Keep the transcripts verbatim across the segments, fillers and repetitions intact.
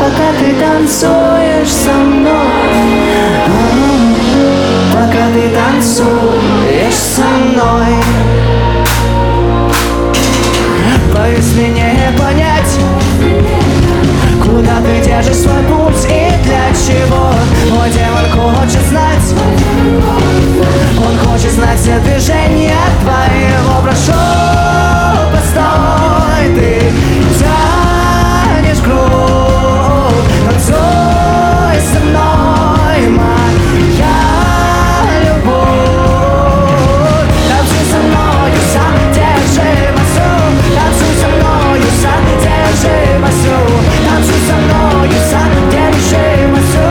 пока ты танцуешь со мной, пока ты танцуешь со мной. Боюсь мне не понять, куда ты держишь свой путь и для чего. Мой демон хочет знать, он хочет знать все движения твоего. Прошу, постой, ты тянешь круг. Танцуй со мной, моя любовь. Танцуй со мною, сам держи басу. Танцуй со мною, сам держи басу. Танцуй со мною, сам держи басу.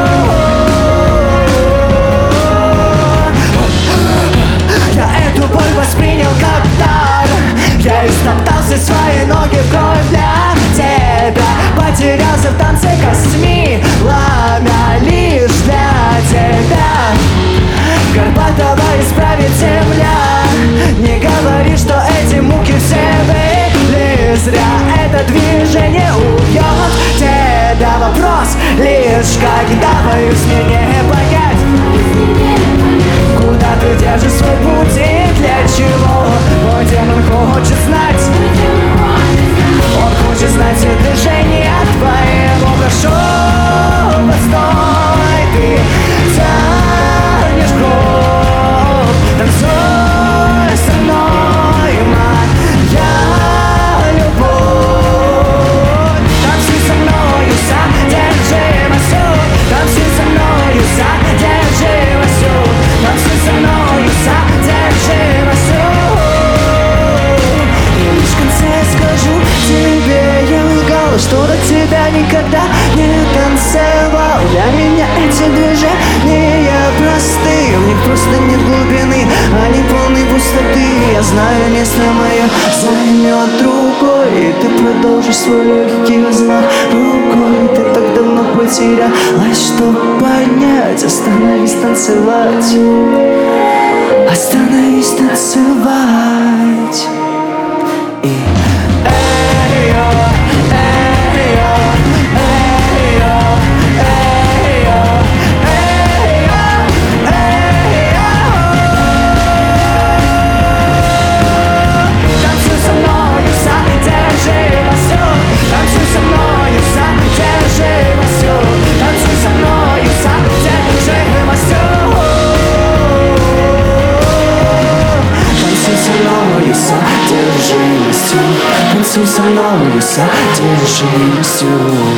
Я эту боль воспринял как дар. Я истоптал все свои ноги в кровь для тебя. Потерялся в танце косми, пламя лишь для тебя. Горбатого исправит земля. Не говори, что эти муки все были зря. Это движение убьет тебя. Вопрос лишь когда. Боюсь мне не понять, куда ты держишь свой путь и для чего. Мой демон хочет знать, он хочет знать все движения твоего. Прошу, постой, ты тянешь круг. Танцуй со мной, моя любовь. Танцуй со мною, сам держи басу. Танцуй со мною, сам держи басу. Танцуй со мною, сам держи басу. И лишь в конце скажу тебе, я лгал, что до тебя никогда не танцевал. Для меня эти движения простые, в них просто нет глубины, они полны пустоты. Я знаю, место мое займет другой, и ты продолжишь свой легкий взмах рукой. Ты так давно потерялась, чтобы понять. Остановись танцевать, остановись танцевать. И эй-йо, эй-йо, эй-йо, эй-йо, эй-йо, эй-йо. Танцуй со мною, сам держи басу. Танцуй со мною, сам держи басу. Танцуй со мною, сам держи басу. Танцуй со мною, сам держи басу. Танцуй со мною, сам держи басу.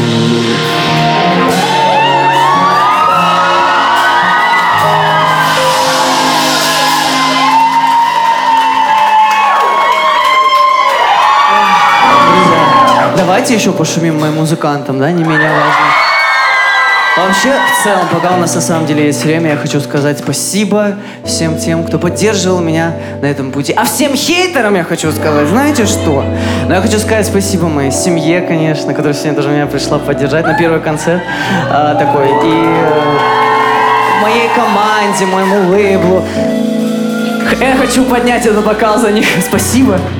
Давайте еще пошумим моим музыкантам, да, не менее важно. Вообще, в целом, пока у нас на самом деле есть время, я хочу сказать спасибо всем тем, кто поддерживал меня на этом пути. А всем хейтерам я хочу сказать, знаете что? Но я хочу сказать спасибо моей семье, конечно, которая сегодня тоже меня пришла поддержать на первый концерт а, такой. И а, моей команде, моему лейблу. Я хочу поднять этот бокал за них. Спасибо.